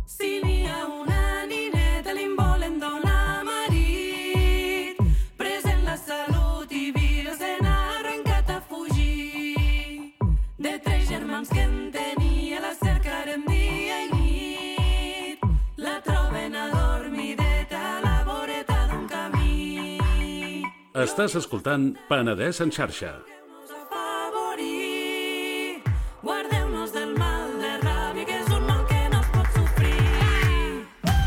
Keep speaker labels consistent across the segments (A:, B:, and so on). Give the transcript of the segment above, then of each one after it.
A: Si n'hi ha una nineta li volen donar marit, present la salut i vida se n'ha arrencat a fugir. De 3 germans que en tenia la cercarem dia i nit, la troben adormideta a la voreta d'un camí.
B: Estàs escoltant Penedès en xarxa.
A: Guardeu-nos del mal de ràbia, que és un mal que no es pot sofrir.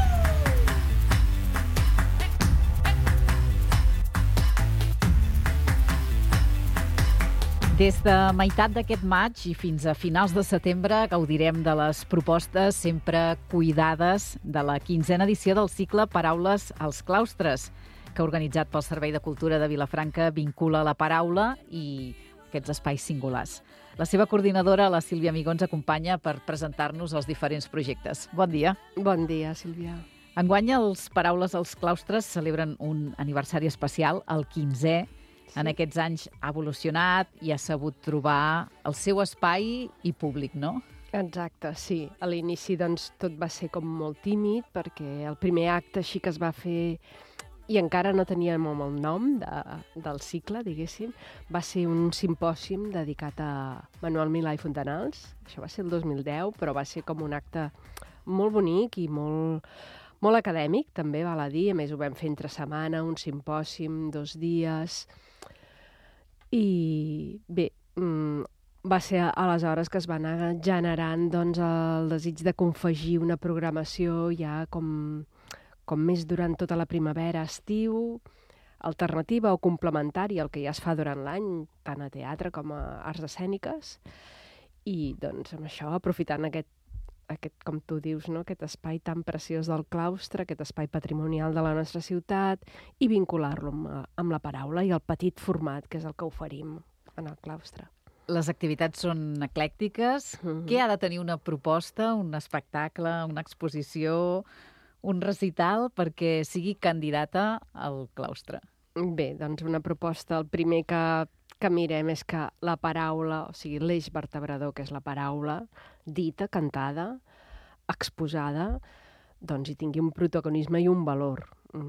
C: Des de meitat d'aquest maig i fins a finals de setembre gaudirem de les propostes sempre cuidades de la 15a edició del cicle Paraules als claustres, que organitzat pel Servei de Cultura de Vilafranca vincula la paraula i aquests espais singulars. La seva coordinadora, la Sílvia Amigó, ens acompanya per presentar-nos els diferents projectes. Bon dia.
D: Bon dia, Sílvia.
C: Enguany, els Paraules als claustres celebren un aniversari especial, el 15è. En aquests anys ha evolucionat i ha sabut trobar el seu espai i públic, no?
D: Exacte, sí. A l'inici, doncs, tot va ser com molt tímid, perquè el primer acte així que es va fer i encara no teníem el nom del cicle, diguéssim, va ser un simpòsium dedicat a Manuel Milà i Fontanals. Això va ser el 2010, però va ser com un acte molt bonic i molt acadèmic, també val a dir. A més, ho vam fer entre setmana, un simpòsium, 2 dies. I bé, va ser aleshores que es va anar generant doncs, el desig de confegir una programació ja com més durant tota la primavera, estiu, alternativa o complementària al que ja es fa durant l'any, tant a teatre com a arts escèniques. I doncs amb això, aprofitant aquest com tu dius, no? Aquest espai tan preciós del claustre, aquest espai patrimonial de la nostra ciutat, i vincular-lo amb la paraula i el petit format, que és el que oferim en el claustre.
C: Les activitats són eclèctiques. Què ha de tenir una proposta, un espectacle, una exposició, un recital perquè sigui candidata al claustre?
D: Bé, doncs una proposta, el primer que mirem és que la paraula, o sigui, l'eix vertebrador, que és la paraula, dita, cantada, exposada, doncs hi tingui un protagonisme i un valor.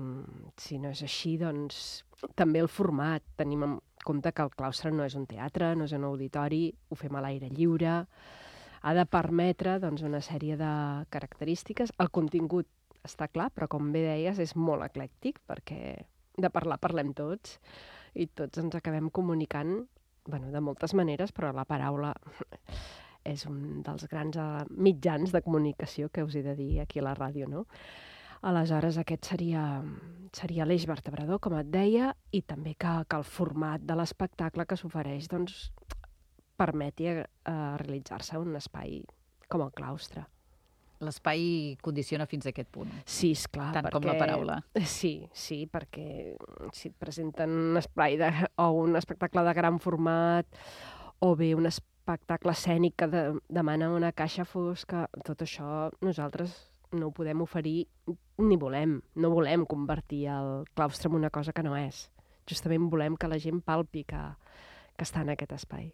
D: Si no és així, doncs també el format. Tenim en compte que el claustre no és un teatre, no és un auditori, ho fem a l'aire lliure, ha de permetre doncs, una sèrie de característiques. El contingut està clar, però com bé deies, és molt eclèctic, perquè de parlar parlem tots i tots ens acabem comunicant de moltes maneres, però la paraula és un dels grans mitjans de comunicació que us he de dir aquí a la ràdio, no? Aleshores, aquest seria l'eix vertebrador, com et deia, i també que el format de l'espectacle que s'ofereix doncs, permeti realitzar-se un espai com el claustre.
C: L'espai condiciona fins a aquest punt.
D: Sí, esclar.
C: Tant com la paraula.
D: Sí, perquè si et presenten un espai o un espectacle de gran format o bé un espectacle escènic que demana una caixa fosca, tot això nosaltres no ho podem oferir ni volem. No volem convertir el claustre en una cosa que no és. Justament volem que la gent palpi que està en aquest espai.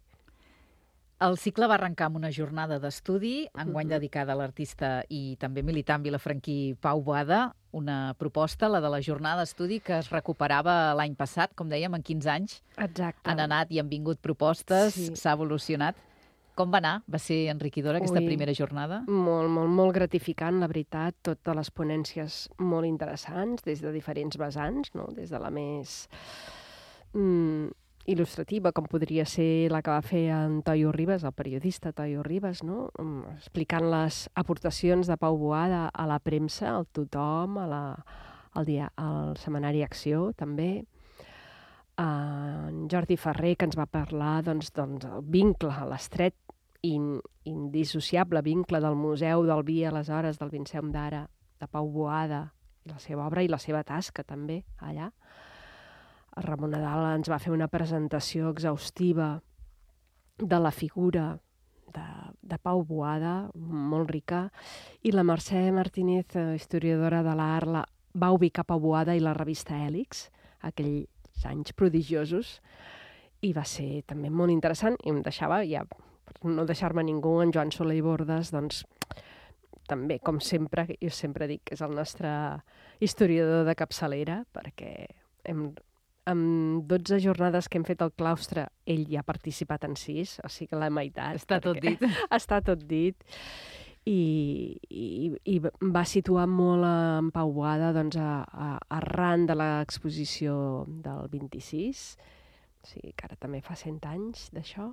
C: El cicle va arrencar amb una jornada d'estudi, enguany dedicada a l'artista i també militant vilafranquí Pau Boada, una proposta, la de la jornada d'estudi, que es recuperava l'any passat, com dèiem, en 15 anys.
D: Exacte.
C: Han anat i han vingut propostes, s'ha evolucionat. Com va anar? Va ser enriquidora aquesta primera jornada?
D: Molt gratificant, la veritat. Totes les ponències molt interessants, des de diferents vessants, no? Des de la més il·lustrativa, com podria ser la que va fer en Toyo Ribas, el periodista Toyo Ribas, no? Explicant les aportacions de Pau Boada a la premsa, al Tothom, al setmanari Acció, també. En Jordi Ferrer, que ens va parlar del vincle, l'estret i indissociable vincle del Museu del Vi, aleshores, del Vinceum d'Ara, de Pau Boada, i la seva obra i la seva tasca, també, allà. El Ramon Nadal ens va fer una presentació exhaustiva de la figura de Pau Boada, molt rica, i la Mercè Martínez, historiadora de l'art, va ubicar Pau Boada i la revista Hèlix, aquells anys prodigiosos, i va ser també molt interessant, i em deixava, ja, per no deixar-me ningú, en Joan Soler i Bordes, doncs, també, com sempre, jo sempre dic que és el nostre historiador de capçalera, perquè amb 12 jornades que hem fet al claustre, ell ja ha participat en 6, o sigui que la meitat.
C: Està tot dit.
D: Està tot dit. I va situar molt en Pau Boada doncs, arran de l'exposició del 26, o sigui que ara també fa 100 anys d'això,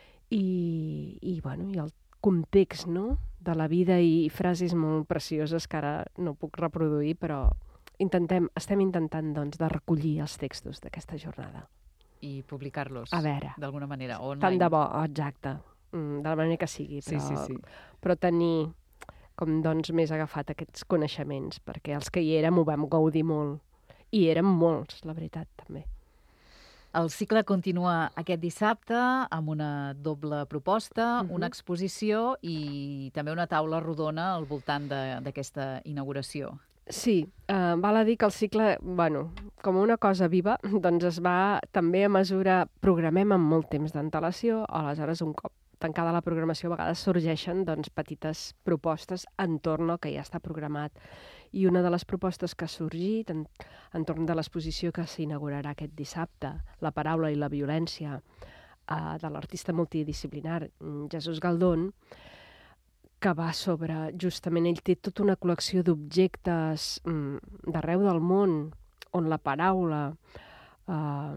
D: i el context, no?, de la vida i frases molt precioses que ara no puc reproduir, però estem intentant doncs, de recollir els textos d'aquesta jornada.
C: I publicar-los,
D: a veure,
C: d'alguna manera, online.
D: Tant de bo, exacte, de la manera que sigui, però tenir com doncs més agafat aquests coneixements, perquè els que hi érem ho vam gaudir molt, i érem molts, la veritat, també.
C: El cicle continua aquest dissabte amb una doble proposta, una exposició i també una taula rodona al voltant d'aquesta inauguració.
D: Sí, val a dir que el cicle, com una cosa viva, doncs es va també a mesura, programem amb molt temps d'antelació, aleshores un cop tancada la programació a vegades sorgeixen doncs, petites propostes entorn al que ja està programat. I una de les propostes que ha sorgit entorn de l'exposició que s'inaugurarà aquest dissabte, La paraula i la violència, de l'artista multidisciplinar Jesús Galdón, que va sobre, justament, ell té tota una col·lecció d'objectes d'arreu del món, on la paraula ha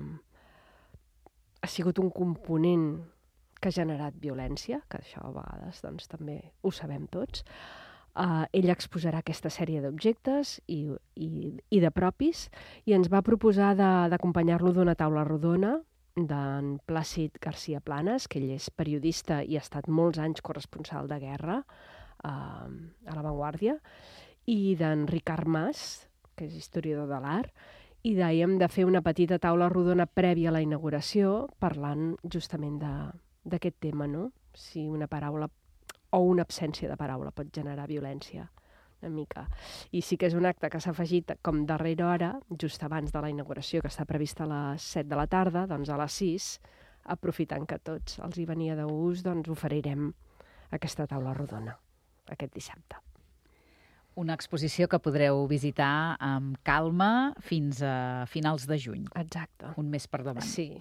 D: sigut un component que ha generat violència, que això a vegades doncs, també ho sabem tots. Ell exposarà aquesta sèrie d'objectes i de propis i ens va proposar d'acompanyar-lo d'una taula rodona d'en Plàcid García Planas, que ell és periodista i ha estat molts anys corresponsal de guerra a La Vanguardia, i d'en Ricard Mas, que és historiador de l'art, i dèiem de fer una petita taula rodona prèvia a la inauguració parlant justament d'aquest tema, no? Si una paraula o una absència de paraula pot generar violència, una mica. I sí que és un acte que s'ha afegit com darrera hora, just abans de la inauguració, que està prevista a les 7 de la tarda, doncs a les 6, aprofitant que tots els hi venia de gust, doncs oferirem aquesta taula rodona aquest dissabte.
C: Una exposició que podreu visitar amb calma fins a finals de juny.
D: Exacte.
C: Un mes per davant.
D: Sí.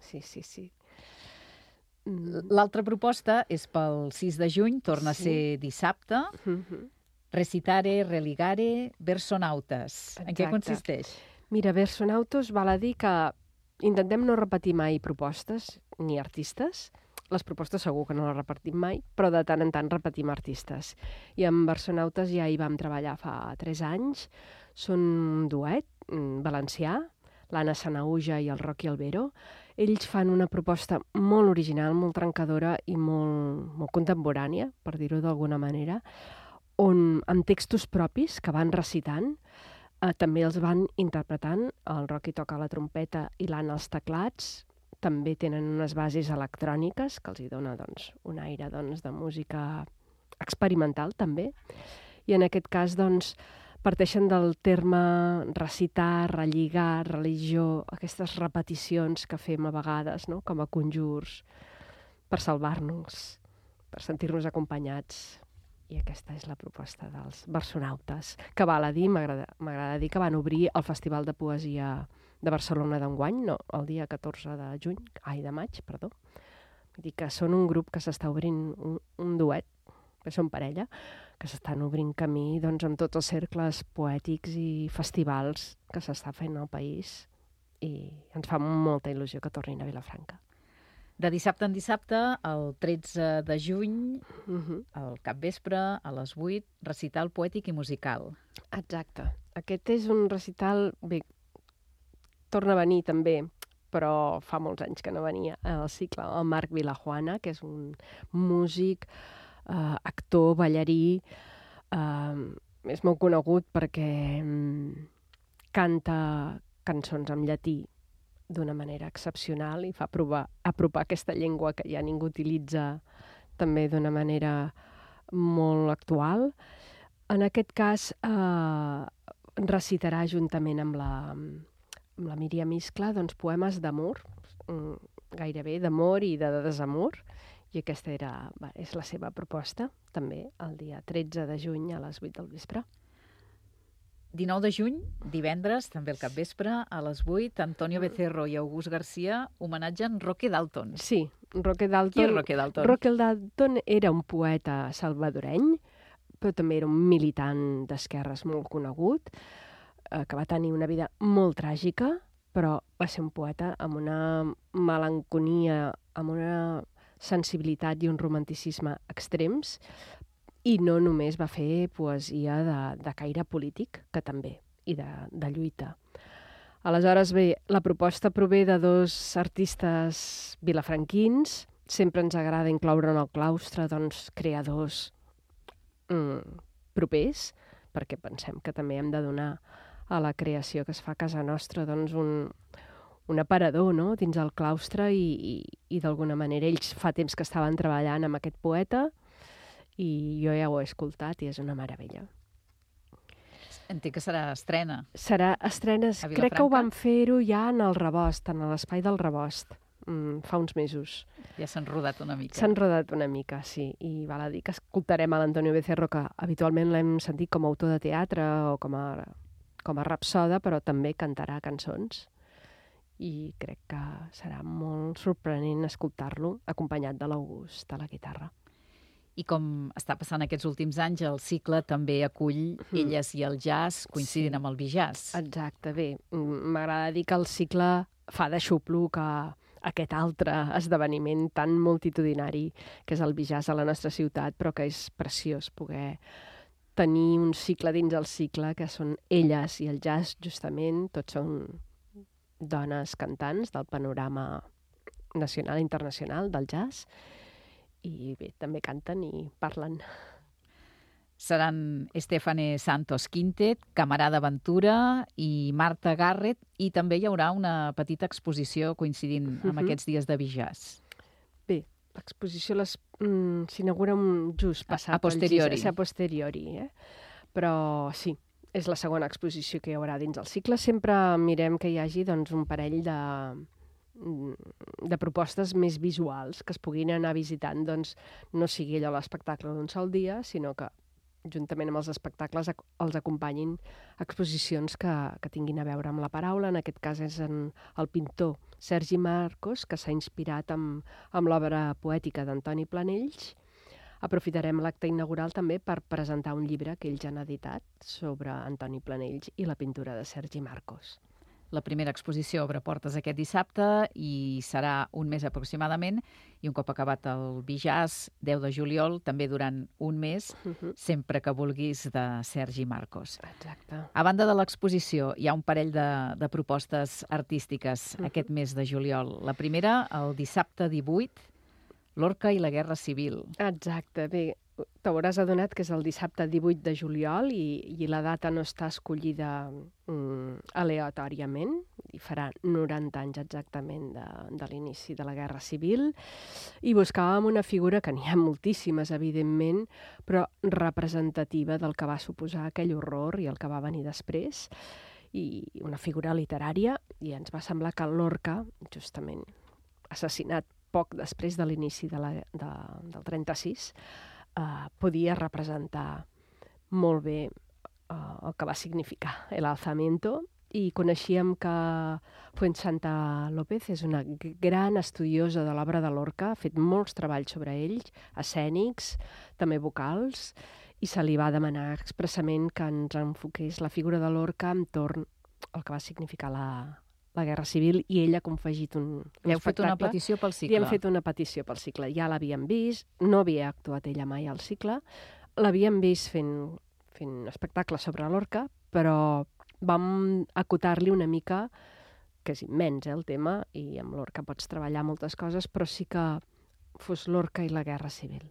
C: L'altra proposta és pel 6 de juny, torna a ser dissabte. Recitare, religare, versonautes. En què consisteix?
D: Mira, versonautes val a dir que intentem no repetir mai propostes ni artistes. Les propostes segur que no les repetim mai, però de tant en tant repetim artistes. I amb versonautes ja hi vam treballar fa 3 anys. Són un duet valencià, l'Anna Sanauja i el Rocky Albero. Ells fan una proposta molt original, molt trencadora i molt contemporània, per dir-ho d'alguna manera, on amb textos propis que van recitant, també els van interpretant. El Rocky toca la trompeta i l'Anna els teclats. També tenen unes bases electròniques que els hi dona doncs, un aire doncs, de música experimental, també. I en aquest cas, doncs, parteixen del terme recitar, relligar, religió, aquestes repeticions que fem a vegades, no?, com a conjurs, per salvar-nos, per sentir-nos acompanyats. I aquesta és la proposta dels versonautes, que val a dir, m'agrada dir que van obrir el Festival de Poesia de Barcelona d'enguany, no, el dia 14 de maig. Vull dir que són un grup que s'està obrint un duet, que són parella, que s'estan obrint camí doncs, amb tots els cercles poètics i festivals que s'està fent al país, i ens fa molta il·lusió que tornin a Vilafranca.
C: De dissabte en dissabte, el 13 de juny, al capvespre, a les 8, recital poètic i musical.
D: Exacte. Aquest és un recital, bé, torna a venir també, però fa molts anys que no venia al cicle, el Marc Vilajuana, que és un músic, actor, ballarí, és molt conegut perquè canta cançons en llatí d'una manera excepcional i fa apropar aquesta llengua que ja ningú utilitza també d'una manera molt actual. En aquest cas, recitarà juntament amb la Míriam Iscla doncs, poemes d'amor, gairebé d'amor i de desamor, I aquesta és la seva proposta, també el dia 13 de juny a les 8 del vespre.
C: 19 de juny, divendres, també al capvespre, a les 8, Antonio Becerro i August Garcia homenatgen Roque Dalton.
D: Sí, Roque Dalton...
C: Qui és Roque Dalton?
D: Roque Dalton era un poeta salvadoreny, però també era un militant d'esquerres molt conegut, que va tenir una vida molt tràgica, però va ser un poeta amb una melanconia, amb una sensibilitat i un romanticisme extrems, i no només va fer poesia de caire polític, que també, i de lluita. Aleshores, bé, la proposta prové de dos artistes vilafranquins. Sempre ens agrada incloure en el claustre creadors propers, perquè pensem que també hem de donar a la creació que es fa a casa nostra un aparador, no?, dins el claustre i d'alguna manera ells fa temps que estaven treballant amb aquest poeta i jo ja ho he escoltat i és una meravella.
C: Entenc que serà estrena.
D: Serà estrena, crec que ho vam fer-ho ja en el Rebost, en l'espai del Rebost, fa uns mesos.
C: Ja s'han rodat una mica.
D: S'han rodat una mica, sí, i val a dir que escoltarem a l'Antonio Becerro, que habitualment l'hem sentit com a autor de teatre o com a rapsoda, però també cantarà cançons. I crec que serà molt sorprenent escoltar-lo acompanyat de l'August a la guitarra.
C: I com està passant aquests últims anys, el cicle també acull Elles i el jazz, coincidint amb el bijazz.
D: Exacte, bé, m'agrada dir que el cicle fa de xuplo que aquest altre esdeveniment tan multitudinari que és el bijazz a la nostra ciutat, però que és preciós poder tenir un cicle dins el cicle, que són elles i el jazz, justament, tots són dones cantants del panorama nacional i internacional del jazz, i bé, també canten i parlen.
C: Seran Estefane Santos Quintet, Camarada Ventura i Marta Garrett, i també hi haurà una petita exposició coincidint amb aquests dies de bijazz.
D: Bé, l'exposició s'inaugura just passat.
C: A posteriori.
D: A posteriori, Però sí, és la segona exposició que hi haurà dins el cicle. Sempre mirem que hi hagi un parell de propostes més visuals que es puguin anar visitant, no sigui allò l'espectacle d'un sol dia, sinó que juntament amb els espectacles els acompanyin exposicions que tinguin a veure amb la paraula. En aquest cas és el pintor Sergi Marcos, que s'ha inspirat amb l'obra poètica d'Antoni Planells. Aprofitarem l'acte inaugural també per presentar un llibre que ells han editat sobre Antoni Planells i la pintura de Sergi Marcos.
C: La primera exposició obre portes aquest dissabte i serà un mes aproximadament, i un cop acabat el bijazz, 10 de juliol, també durant un mes, sempre que vulguis, de Sergi Marcos.
D: Exacte.
C: A banda de l'exposició, hi ha un parell de propostes artístiques aquest mes de juliol. La primera, el dissabte 18, Lorca i la Guerra Civil.
D: Exacte, bé, t'hauràs adonat que és el dissabte 18 de juliol i la data no està escollida aleatòriament, i farà 90 anys exactament de l'inici de la Guerra Civil, i buscàvem una figura que n'hi ha moltíssimes, evidentment, però representativa del que va suposar aquell horror i el que va venir després, i una figura literària, i ens va semblar que Lorca, justament assassinat poc després de l'inici del 36, podia representar molt bé el que va significar l'alzamiento, i coneixíem que Fuensanta López és una gran estudiosa de l'obra de Lorca, ha fet molts treballs sobre ells, escènics, també vocals, i se li va demanar expressament que ens enfoqués la figura de Lorca entorn al que va significar la Guerra Civil, i ella ha confegit un espectacle.
C: Heu fet una petició pel cicle.
D: I hem fet una petició pel cicle. Ja l'havíem vist, no havia actuat ella mai al cicle, l'havíem vist fent espectacles sobre Lorca, però vam acotar-li una mica, que és immens el tema, i amb Lorca pots treballar moltes coses, però sí que fos Lorca i la Guerra Civil.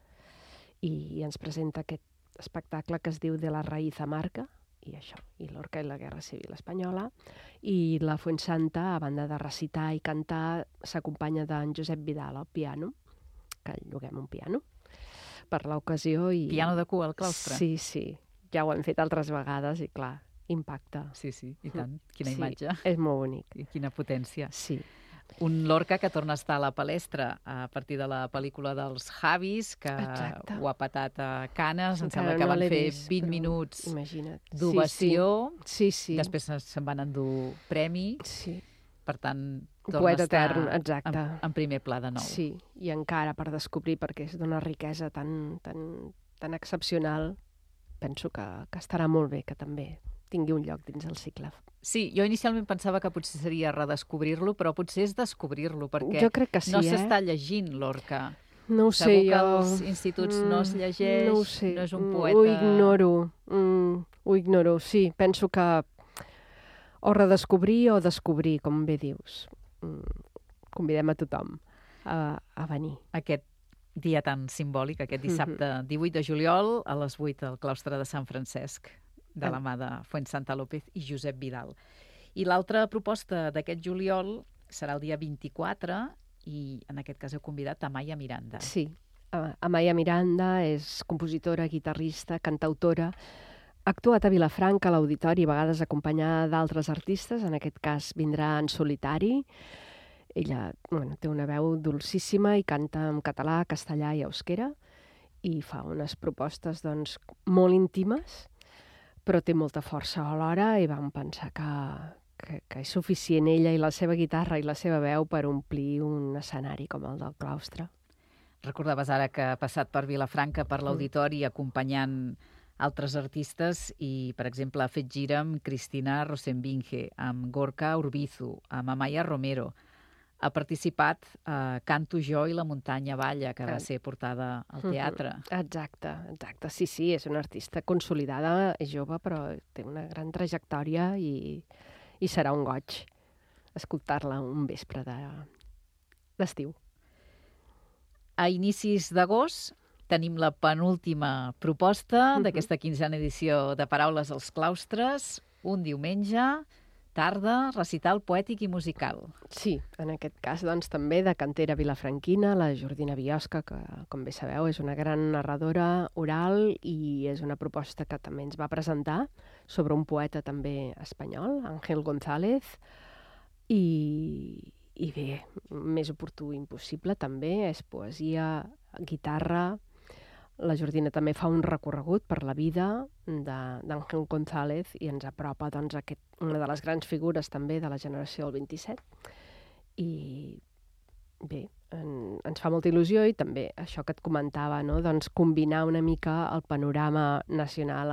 D: I ens presenta aquest espectacle que es diu De la raíz amarga, i això, i Lorca i la Guerra Civil espanyola, i la Fuensanta, a banda de recitar i cantar, s'acompanya d'en Josep Vidal al piano, que lloguem un piano per l'ocasió.
C: Piano de cua al claustre.
D: Sí, sí, ja ho hem fet altres vegades i clar, impacta.
C: Sí, i tant. Quina imatge.
D: És molt bonic.
C: I quina potència.
D: Sí.
C: Un Lorca que torna a estar a la palestra a partir de la pel·lícula dels Javis, que ho ha patat a Canes. Em sembla que van fer 20 minuts d'ovació.
D: Sí, sí.
C: Després se'n van endur premi.
D: Sí.
C: Per tant, torna
D: Poeta
C: a estar
D: etern, exacte.
C: en primer pla de nou.
D: Sí, i encara per descobrir, perquè és d'una riquesa tan excepcional, penso que estarà molt bé que també tingui un lloc dins el cicle.
C: Sí, jo inicialment pensava que potser seria redescobrir-lo, però potser és descobrir-lo, perquè
D: jo crec que sí,
C: no s'està llegint Lorca.
D: No ho sé,
C: Segur que als instituts no es llegeix,
D: no ho sé.
C: No és un poeta...
D: Ho ignoro, sí. Penso que o redescobrir o descobrir, com bé dius. Convidem a tothom a venir.
C: Aquest dia tan simbòlic, aquest dissabte 18 de juliol, a les 8 al claustre de Sant Francesc, de la mà de Fuensanta López i Josep Vidal. I l'altra proposta d'aquest juliol serà el dia 24 i en aquest cas heu convidat Amaya Miranda.
D: Sí, Amaya Miranda és compositora, guitarrista, cantautora. Ha actuat a Vilafranca, a l'Auditori, a vegades acompanyada d'altres artistes, en aquest cas vindrà en solitari. Ella té una veu dolcíssima i canta en català, castellà i euskera i fa unes propostes molt íntimes, però té molta força alhora i vam pensar que és suficient ella i la seva guitarra i la seva veu per omplir un escenari com el del claustre.
C: Recordaves ara que ha passat per Vilafranca, per l'Auditori, acompanyant altres artistes i, per exemple, ha fet gira amb Cristina Rosenbinge, amb Gorka Urbizu, amb Amaya Romero. Ha participat a Canto jo i la muntanya balla, que va ser portada al teatre.
D: Exacte. Sí, és una artista consolidada, és jove, però té una gran trajectòria i serà un goig escoltar-la un vespre d'estiu.
C: A inicis d'agost tenim la penúltima proposta d'aquesta 15a edició de Paraules als claustres, un diumenge, tarda, recital poètic i musical.
D: Sí, en aquest cas també de cantera vilafranquina, la Jordina Biosca, que com bé sabeu és una gran narradora oral i és una proposta que també ens va presentar sobre un poeta també espanyol, Ángel González, i bé, més oportú impossible també, és poesia, guitarra. La Jordina també fa un recorregut per la vida d'Ángel González i ens apropa una de les grans figures també de la generació del 27. I bé, ens fa molta il·lusió i també això que et comentava, no? Combinar una mica el panorama nacional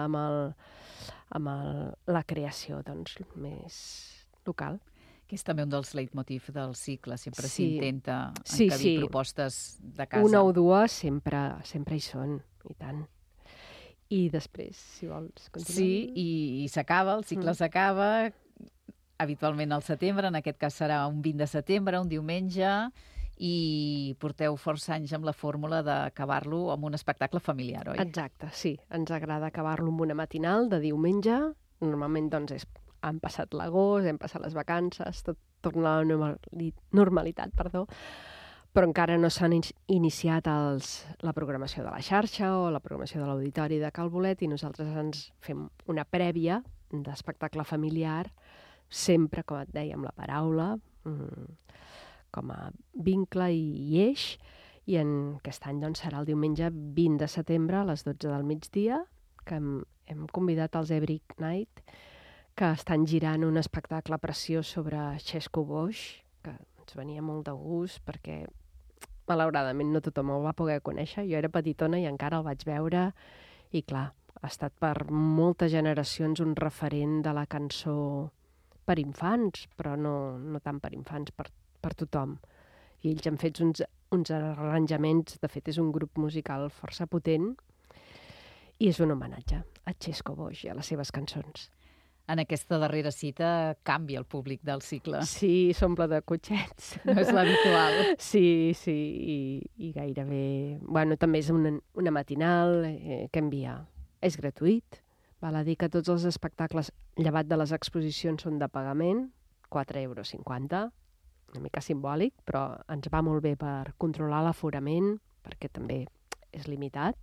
D: amb la creació més local.
C: Que és també un dels leitmotiv del cicle. Sempre s'intenta encabir propostes de casa.
D: Una o dues sempre hi són, i tant. I després, si vols, continuem.
C: Sí, i s'acaba, el cicle s'acaba, habitualment al setembre, en aquest cas serà un 20 de setembre, un diumenge, i porteu força anys amb la fórmula d'acabar-lo amb un espectacle familiar, oi?
D: Exacte, sí. Ens agrada acabar-lo amb una matinal de diumenge. Normalment, han passat l'agost, hem passat les vacances, tot torna a la normalitat, però encara no s'han iniciat la programació de la xarxa o la programació de l'Auditori de Cal Bolet i nosaltres ens fem una prèvia d'espectacle familiar, sempre, com et deia, amb la paraula, com a vincle i eix, i aquest any serà el diumenge 20 de setembre a les 12 del migdia, que hem convidat els Every Night, que estan girant un espectacle preciós sobre Xesco Boix, que ens venia molt de gust, perquè malauradament no tothom el va poder conèixer. Jo era petitona i encara el vaig veure, i clar, ha estat per moltes generacions un referent de la cançó per infants, però no tant per infants, per tothom. I ells han fet uns arranjaments, de fet és un grup musical força potent, i és un homenatge a Xesco Boix i a les seves cançons.
C: En aquesta darrera cita canvia el públic del cicle.
D: Sí, s'omple de cotxets.
C: No és l'habitual.
D: Sí, i gairebé... Bueno, també és una matinal que envia. És gratuït. Val a dir que tots els espectacles, llevat de les exposicions, són de pagament, 4,50 €, una mica simbòlic, però ens va molt bé per controlar l'aforament, perquè també és limitat.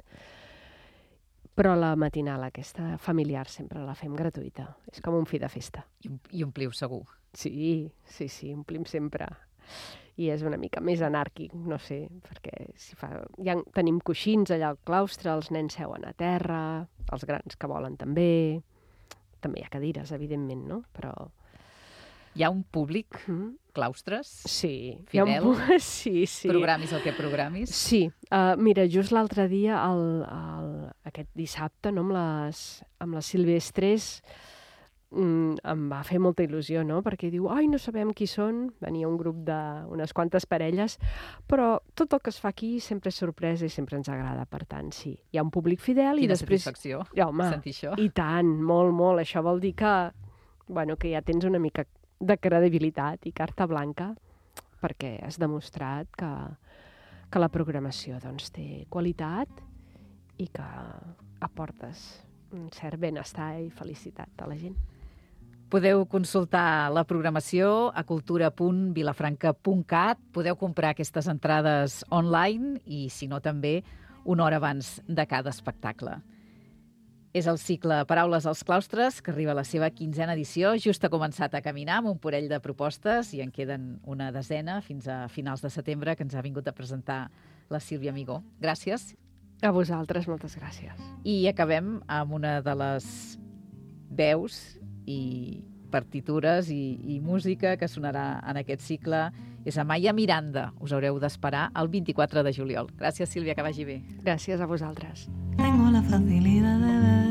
D: Però la matinal aquesta familiar sempre la fem gratuïta. És com un fi de festa.
C: I ompliu segur.
D: Sí, omplim sempre. i és una mica més anàrquic, no sé, perquè tenim coixins allà al claustre, els nens seuen a terra, els grans que volen també hi ha cadires, evidentment, no? Però...
C: Hi ha un públic, claustres,
D: sí,
C: fidel,
D: sí.
C: programis el que programis.
D: Sí, mira, just l'altre dia, aquest dissabte, no, amb les Silvestres, em va fer molta il·lusió, no? Perquè diu, no sabem qui són, venia un grup d'unes quantes parelles, però tot el que es fa aquí sempre és sorpresa i sempre ens agrada, per tant, sí. Hi ha un públic fidel i després...
C: Quina satisfacció sentir això.
D: I tant, molt, molt. Això vol dir que ja tens una mica de credibilitat i carta blanca, perquè has demostrat que la programació doncs, té qualitat i que aportes un cert benestar i felicitat a la gent.
C: Podeu consultar la programació a cultura.vilafranca.cat. Podeu comprar aquestes entrades online i, si no, també una hora abans de cada espectacle. És el cicle Paraules als claustres, que arriba a la seva 15a edició. Just ha començat a caminar amb un parell de propostes i en queden una desena fins a finals de setembre, que ens ha vingut a presentar la Sílvia Amigó. Gràcies.
D: A vosaltres, moltes gràcies.
C: I acabem amb una de les veus i partitures i música que sonarà en aquest cicle. És Amaya Miranda. Us haureu d'esperar el 24 de juliol. Gràcies, Sílvia, que vagi bé.
D: Gràcies a vosaltres.
A: Tengo la facilidad de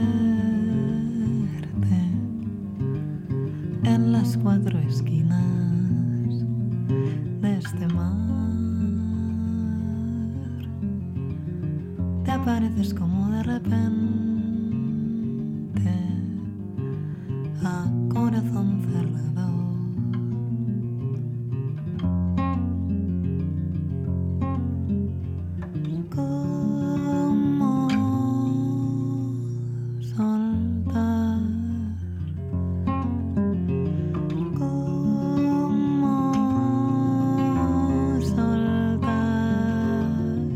A: verte en las cuatro esquinas de este mar. Te apareces como de repente a corazón cerrado. ¿Cómo soltar? ¿Cómo soltar?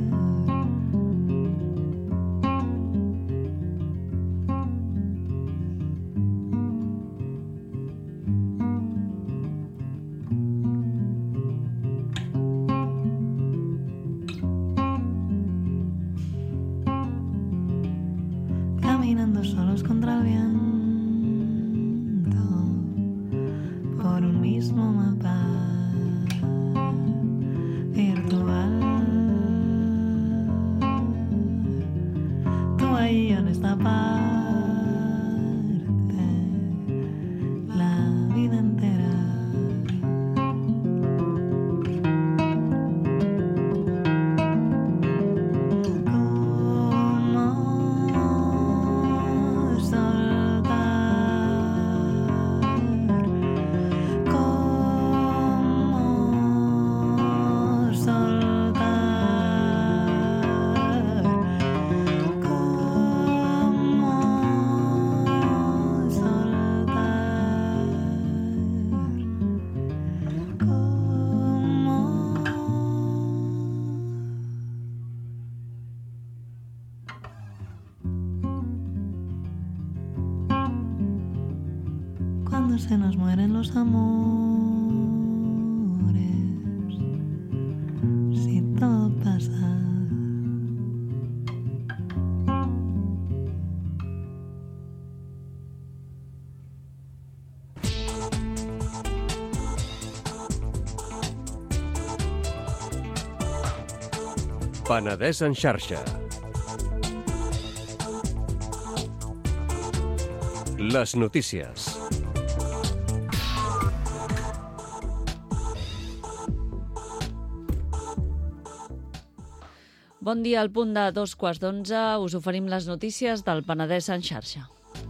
A: Caminando solos contra el viento por un mismo mapa virtual. Tú ahí en esta parte, la vida entera. Cuando se nos mueren los amores, si todo pasa.
E: Penedès en xarxa. Les notícies.
F: Bon dia, al punt de 2:15 us oferim les notícies del Penedès en xarxa.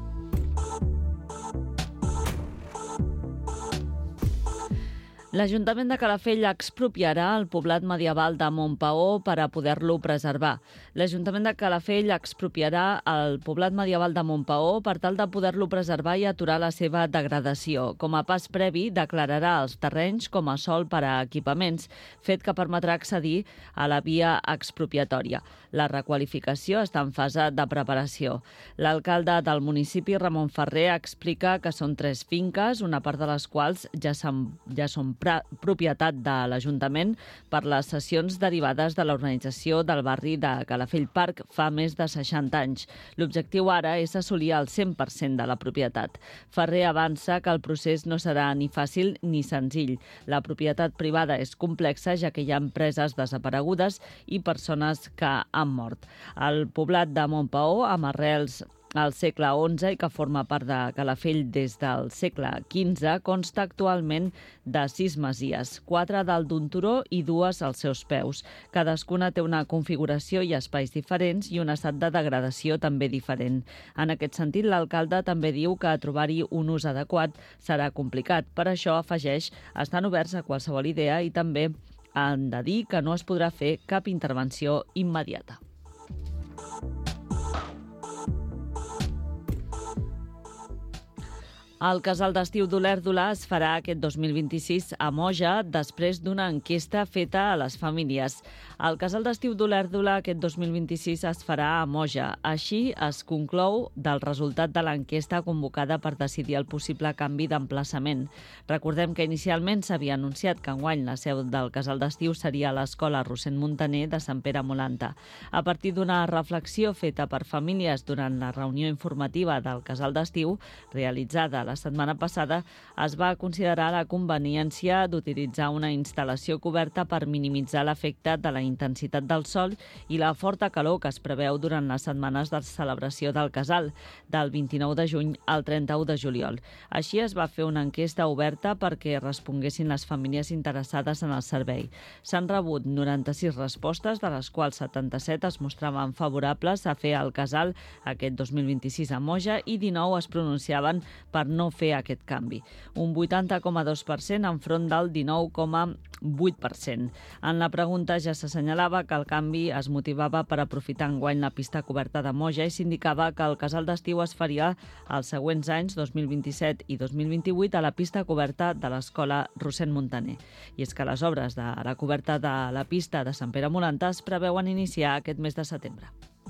F: L'Ajuntament de Calafell expropiarà el poblat medieval de Montpaó per a poder-lo preservar. L'Ajuntament de Calafell expropiarà el poblat medieval de Montpaó per tal de poder-lo preservar i aturar la seva degradació. Com a pas previ, declararà els terrenys com a sòl per a equipaments, fet que permetrà accedir a la via expropiatòria. La requalificació està en fase de preparació. L'alcalde del municipi, Ramon Ferrer, explica que són 3 finques, una part de les quals ja són propietat de l'Ajuntament per les cessions derivades de l'organització del barri de Calafell Park fa més de 60 anys. L'objectiu ara és assolir el 100% de la propietat. Ferrer avança que el procés no serà ni fàcil ni senzill. La propietat privada és complexa, ja que hi ha empreses desaparegudes i persones que han mort. El poblat de Montpaó, amb arrels al segle XI i que forma part de Calafell des del segle XV, consta actualment de 6 masies, 4 dalt d'un turó i 2 als seus peus. Cadascuna té una configuració i espais diferents i un estat de degradació també diferent. En aquest sentit, l'alcalde també diu que trobar-hi un ús adequat serà complicat. Per això, afegeix, estan oberts a qualsevol idea i també han de dir que no es podrà fer cap intervenció immediata. El casal d'estiu d'Olèrdola es farà aquest 2026 a Moja després d'una enquesta feta a les famílies. El casal d'estiu d'Olèrdola aquest 2026 es farà a Moja. Així es conclou del resultat de l'enquesta convocada per decidir el possible canvi d'emplaçament. Recordem que inicialment s'havia anunciat que enguany la seu del casal d'estiu seria a l'Escola Rossend Muntaner de Sant Pere Molanta. A partir d'una reflexió feta per famílies durant la reunió informativa del casal d'estiu, realitzada la setmana passada, es va considerar la conveniència d'utilitzar una instal·lació coberta per minimitzar l'efecte de la intensitat del sol i la forta calor que es preveu durant les setmanes de celebració del casal, del 29 de juny al 31 de juliol. Així es va fer una enquesta oberta perquè responguessin les famílies interessades en el servei. S'han rebut 96 respostes, de les quals 77 es mostraven favorables a fer el casal aquest 2026 a Moja i 19 es pronunciaven per no fer aquest canvi. Un 80,2% enfront del 19,8%. En la pregunta ja s'assenyalava que el canvi es motivava per aprofitar enguany la pista coberta de Moja i s'indicava que el casal d'estiu es faria els següents anys, 2027 i 2028, a la pista coberta de l'Escola Rossend Muntaner. I és que les obres de la coberta de la pista de Sant Pere Molanta es preveuen iniciar aquest mes de setembre.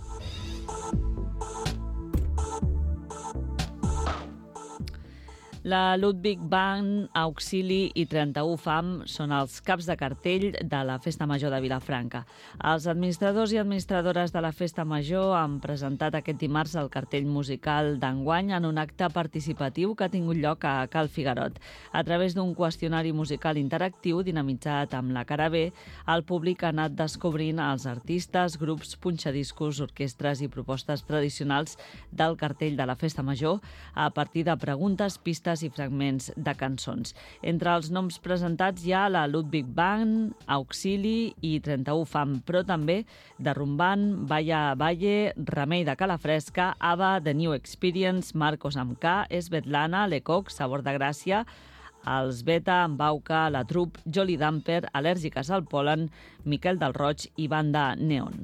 F: La Ludwig Band, Auxili i 31 FAM són els caps de cartell de la Festa Major de Vilafranca. Els administradors i administradores de la Festa Major han presentat aquest dimarts el cartell musical d'enguany en un acte participatiu que ha tingut lloc a Cal Figarot. A través d'un qüestionari musical interactiu dinamitzat amb la cara B, el públic ha anat descobrint els artistes, grups, punxadiscos, orquestres i propostes tradicionals del cartell de la Festa Major a partir de preguntes, pistes i fragments de cançons. Entre els noms presentats hi ha la Ludwig Band, Auxili i 31 FAM, però també Derrumbant, Vaya Valle, Remei de Calafresca, Ava, The New Experience, Marcos amb K, Svetlana, Lecoq, Sabor de Gràcia, els Beta, Embauca, La Trup, Jolly Damper, Al·lèrgiques al Pol·len, Miquel del Roig i Banda Neon.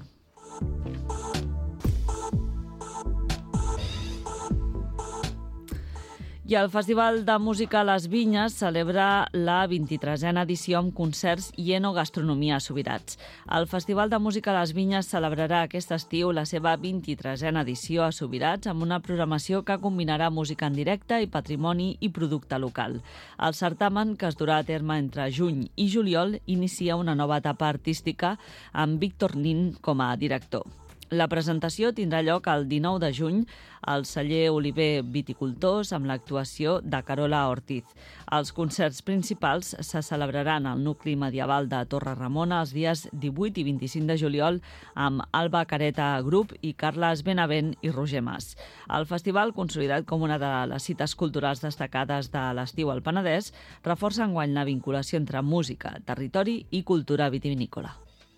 F: I el Festival de Música a les Vinyes celebra la 23a edició amb concerts i enogastronomia a Subirats. El Festival de Música a les Vinyes celebrarà aquest estiu la seva 23a edició a Subirats amb una programació que combinarà música en directe i patrimoni i producte local. El certamen, que es durà a terme entre juny i juliol, inicia una nova etapa artística amb Víctor Nin com a director. La presentació tindrà lloc el 19 de juny al celler Oliver Viticultors amb l'actuació de Carola Ortiz. Els concerts principals se celebraran al nucli medieval de Torre Ramona els dies 18 i 25 de juliol amb Alba Careta Group i Carles Benavent i Roger Mas. El festival, consolidat com una de les cites culturals destacades de l'estiu al Penedès, reforça enguany la vinculació entre música, territori i cultura vitivinícola.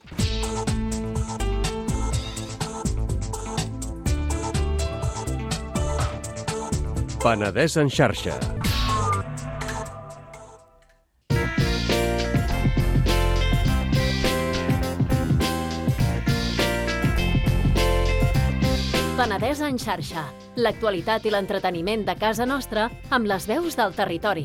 E: Penedès en xarxa.
G: Penedès en xarxa. L'actualitat i l'entreteniment de casa nostra amb les veus del territori.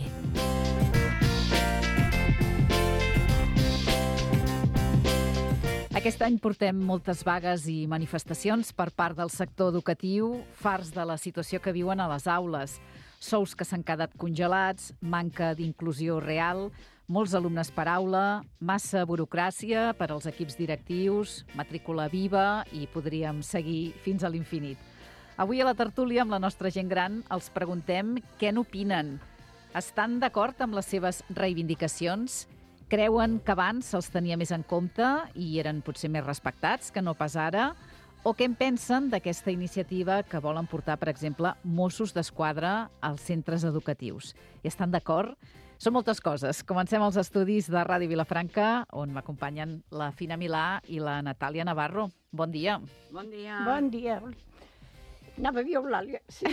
C: Aquest any portem moltes vagues i manifestacions per part del sector educatiu, farts de la situació que viuen a les aules. sous que s'han quedat congelats, manca d'inclusió real, molts alumnes per aula, massa burocràcia per als equips directius, matrícula viva i podríem seguir fins a l'infinit. Avui a la tertúlia amb la nostra gent gran els preguntem què n'opinen. Estan d'acord amb les seves reivindicacions? Creuen que abans se'ls tenia més en compte i eren potser més respectats que no pas ara? O què en pensen d'aquesta iniciativa que volen portar, per exemple, Mossos d'Esquadra als centres educatius? Hi estan d'acord? Són moltes coses. Comencem els estudis de Ràdio Vilafranca, on m'acompanyen la Fina Milà i la Natàlia Navarro. Bon dia.
H: Bon dia.
I: Bon dia. Anava a dir Eulàlia. Sí.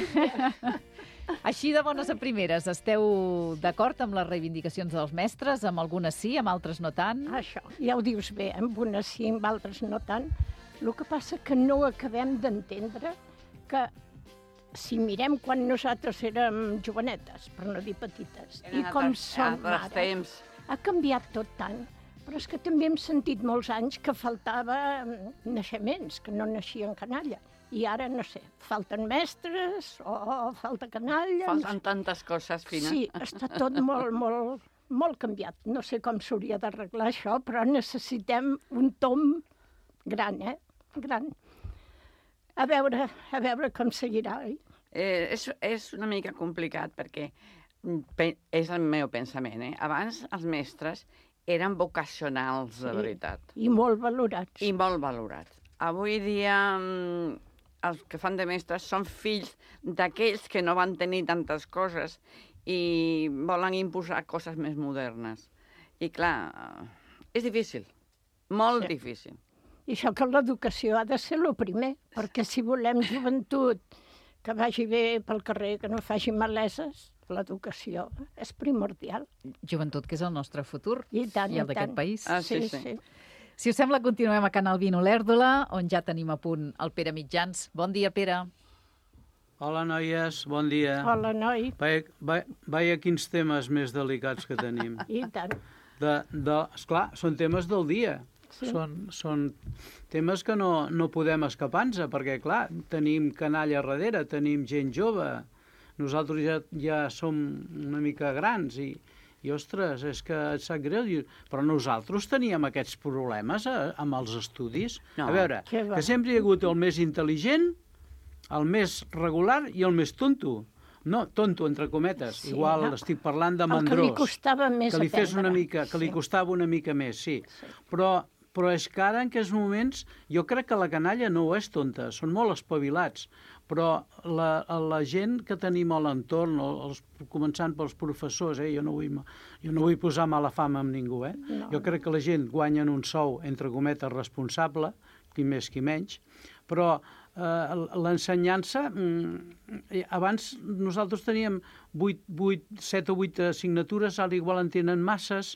C: Així de bones a primeres, esteu d'acord amb les reivindicacions dels mestres? Amb algunes sí, amb altres no tant?
I: Això, ja ho dius bé, amb unes sí, amb altres no tant. El que passa que no acabem d'entendre que si mirem quan nosaltres érem jovenetes, per no dir petites, i com som ara,
H: temps.
I: ha canviat tot tant. Però és que també hem sentit molts anys que faltava naixements, que no naixien canalla. I ara, no sé, falten mestres o falta canalla.
H: Falten tantes coses, Fina.
I: Sí, està tot molt canviat. No sé com s'hauria d'arreglar això, però necessitem un tom gran, gran. A veure com seguirà.
H: És una mica complicat perquè és el meu pensament. Abans els mestres eren vocacionals, de veritat.
I: I molt valorats.
H: I molt valorats. Avui dia els que fan de mestres són fills d'aquells que no van tenir tantes coses i volen imposar coses més modernes. I clar, és difícil, molt difícil.
I: I això que l'educació ha de ser el primer, perquè si volem joventut que vagi bé pel carrer, que no faci maleses, l'educació és primordial.
C: Joventut, que és el nostre futur
I: i tant,
C: i el d'aquest país.
H: Sí.
C: Si us sembla, continuem a Can Albin Olèrdola, on ja tenim a punt el Pere Mitjans. Bon dia, Pere.
J: Hola, noies, bon dia.
I: Hola, noi.
J: Vaja, quins temes més delicats que tenim.
I: I tant.
J: Esclar, són temes del dia.
I: Sí.
J: Són temes que no podem escapar-nos, perquè, clar, tenim canalla darrere, tenim gent jove. Nosaltres ja som una mica grans i ostres, és que et sap greu. Però nosaltres teníem aquests problemes amb els estudis.
H: No.
J: A veure, que sempre hi ha hagut el més intel·ligent, el més regular i el més tonto. No, tonto, entre cometes.
I: Sí,
J: igual
I: no.
J: Estic parlant de mandrós.
I: El que li costava més
J: que li fes
I: aprendre.
J: una mica, que li costava una mica més, sí. Però és que ara, en aquests moments, jo crec que la canalla no és tonta, són molt espavilats. Però la gent que tenim a l'entorn, començant pels professors, jo no vull posar mala fama amb ningú,
I: No.
J: Jo crec que la gent guanya un sou, entre cometes, responsable, qui més, qui menys, però l'ensenyança, abans nosaltres teníem 7 o 8 assignatures, ara igual en tenen masses,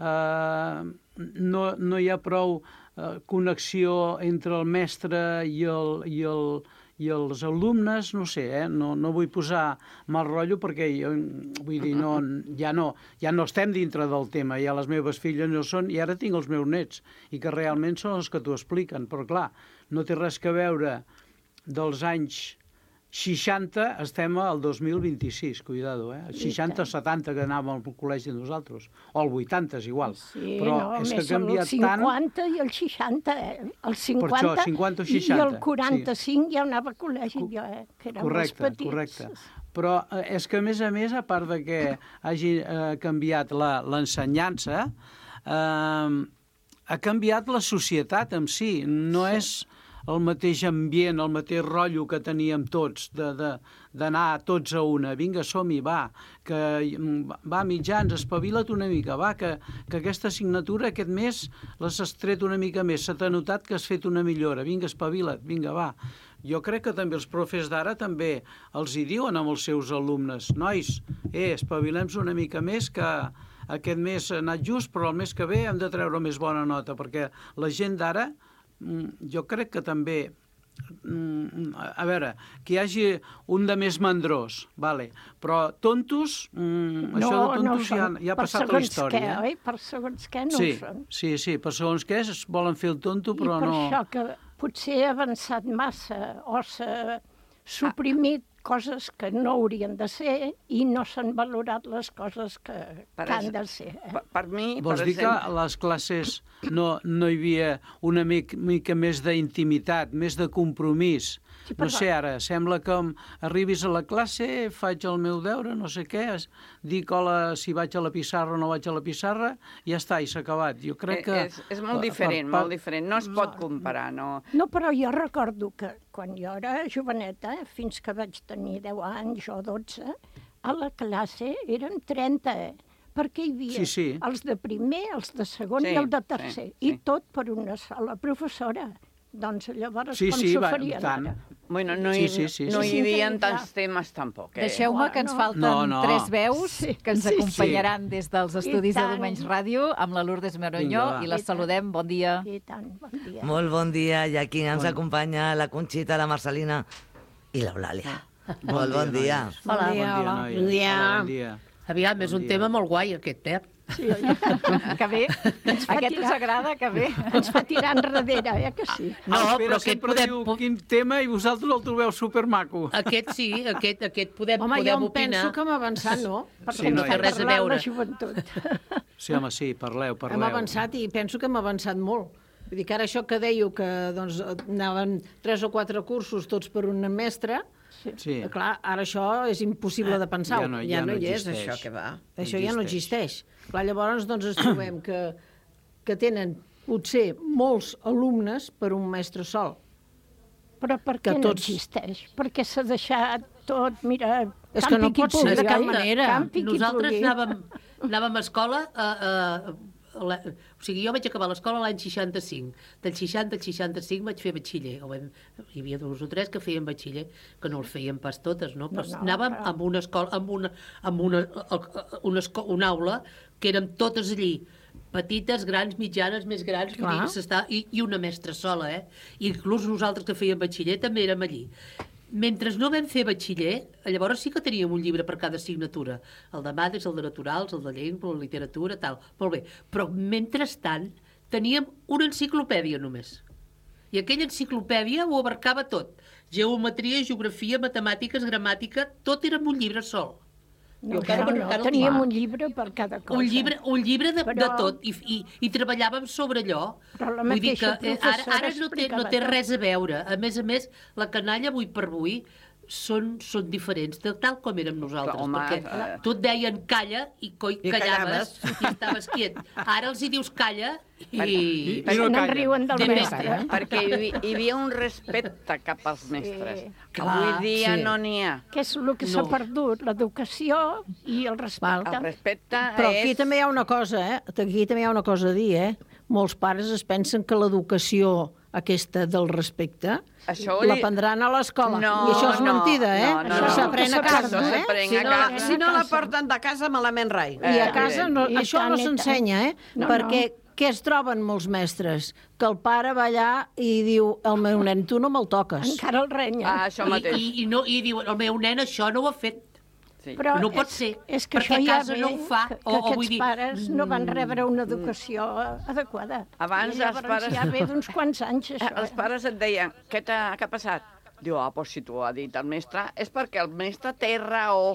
J: no hi ha prou connexió entre el mestre i els alumnes, no sé, no vull posar mal rotllo perquè jo vull dir, ja no estem dintre del tema, ja les meves filles no són, i ara tinc els meus nets, i que realment són els que t'ho expliquen, però clar, no té res a veure dels anys 60, estem al 2026, cuidado, 60-70 que anàvem al col·legi nosaltres, o al 80, igual.
I: Sí,
J: però
I: no,
J: és que ha
I: més
J: canviat
I: el 50 i el 60, El 50,
J: per això, 50 o 60,
I: i el 45 ja anava a col·legi, que érem els petits.
J: Correcte. Però és que, a més, a part de que hagi canviat l'ensenyança, ha canviat la societat en si. No és el mateix ambient, el mateix rotllo que teníem tots, d'anar tots a una. Vinga, som-hi, va Mitjans, espavila't una mica, que aquesta assignatura aquest mes l'has tret una mica més, se t'ha notat que has fet una millora, vinga, espavila't, vinga, va. Jo crec que també els profes d'ara també els hi diuen amb els seus alumnes, nois, espavilem-nos una mica més, que aquest mes ha anat just, però el mes que ve hem de treure més bona nota, perquè la gent d'ara, jo crec que també, a veure, que hi hagi un de més mandrós, però tontos, això de tontos ja ha passat la història.
I: Per segons què no ho són.
J: Sí, per segons què es volen fer el tonto, però no...
I: I per això que potser ha avançat massa o s'ha suprimit coses que no haurien de ser i no s'han valorat les coses que han de ser.
H: Per mi,
J: Vols dir que a les classes no hi havia una mica més d'intimitat, més de compromís?
I: Sí,
J: No sé, ara, sembla que arribis a la classe, faig el meu deure, no sé què, dic hola si vaig a la pissarra o no vaig a la pissarra, i ja està, i s'ha acabat. Jo crec que...
H: És molt diferent, molt diferent. No es pot comparar, no.
I: No, però jo recordo que quan jo era joveneta, fins que vaig tenir 10 anys o 12, a la classe eren 30, perquè hi havia els de primer, els de segon i el de tercer, i tot per una sola professora. Doncs llavors com s'ho farien ara?
H: Bueno, no hi havia tants temes tampoc.
C: Deixeu-me que ens falten 3 veus que ens acompanyaran des dels estudis de Domenys Ràdio amb la Lourdes Meroñó i les saludem. Bon dia.
I: I tant, bon dia.
K: Molt bon dia. I aquí ens acompanya la Conxita, la Marcelina i l'Eulàlia. Molt bon dia.
L: Hola. Bon dia. Aviam, és un tema molt guai aquest,
I: Sí,
C: que bé. Aquest us agrada, que bé.
I: Ens fa tirar enrere, que sí.
J: No, però aquest podem... diu quin tema i vosaltres el trobeu supermaco.
L: Aquest sí, aquest podem opinar.
M: Home, jo penso que hem avançat, no?
I: Perquè no té res a veure. La joventut.
J: Sí, home, sí, parleu.
M: Hem avançat i penso que hem avançat molt. Vull dir que ara això que dèieu, que doncs, anaven 3 o 4 cursos tots per un mestre, clar, ara això és impossible de pensar.
K: Ja no hi és, això que va.
M: Això ja no existeix. Clar, llavors doncs ens trobem que tenen potser molts alumnes per un mestre sol.
I: Però per què no existeix? Perquè s'ha deixat tot, mira...
M: És que no pot ser de cap manera.
L: Nosaltres anàvem a escola... O sigui, jo vaig acabar l'escola l'any 65. Del 60 al 65 vaig fer batxiller. Hi havia 2 o 3 que feien batxiller, que no els feien pas totes, no? Però anàvem amb una escola, amb una aula que érem totes allí, petites, grans, mitjanes, més grans, i una mestra sola, Inclús nosaltres que fèiem batxiller també érem allí. Mentre no vam fer batxiller, llavors sí que teníem un llibre per cada assignatura. El de mates, el de naturals, el de llengua, la literatura, tal. Molt bé. Però, mentrestant, teníem una enciclopèdia només. I aquella enciclopèdia ho abarcava tot. Geometria, geografia, matemàtiques, gramàtica, tot era en un llibre sol.
I: No, teníem un llibre per cada cosa.
L: Un llibre de tot, i treballàvem sobre allò. Vull dir que ara no té res a veure. A més, la canalla avui per avui són diferents, de tal com érem nosaltres. Perquè tu et deien calla i callaves i estaves quiet. Ara els hi dius calla i
I: no riuen del mestre.
H: Perquè hi havia un respecte cap als mestres. Avui dia no n'hi ha.
I: Que és el que s'ha perdut, l'educació i el respecte.
H: El respecte és...
M: Però aquí també hi ha una cosa, Aquí també hi ha una cosa a dir, Molts pares es pensen que l'educació aquesta del respecte l'aprendran a l'escola. I això és mentida, Això s'aprèn a casa,
K: Si no la porten de casa, malament rai.
M: I a casa això no s'ensenya, perquè què es troben molts mestres? Que el pare va allà i diu, el meu nen, tu no me'l toques.
I: Encara el renya.
H: Això mateix.
L: I diu, el meu nen això no ho ha fet.
I: Però
L: no pot ser,
I: és que
L: perquè a casa no ho fa.
I: Que aquests pares no van rebre una educació adequada.
H: Abans els pares...
I: Ja ve d'uns quants anys, això.
H: Els pares et deien, què ha passat? Diu, doncs si t'ho ha dit el mestre, és perquè el mestre té raó.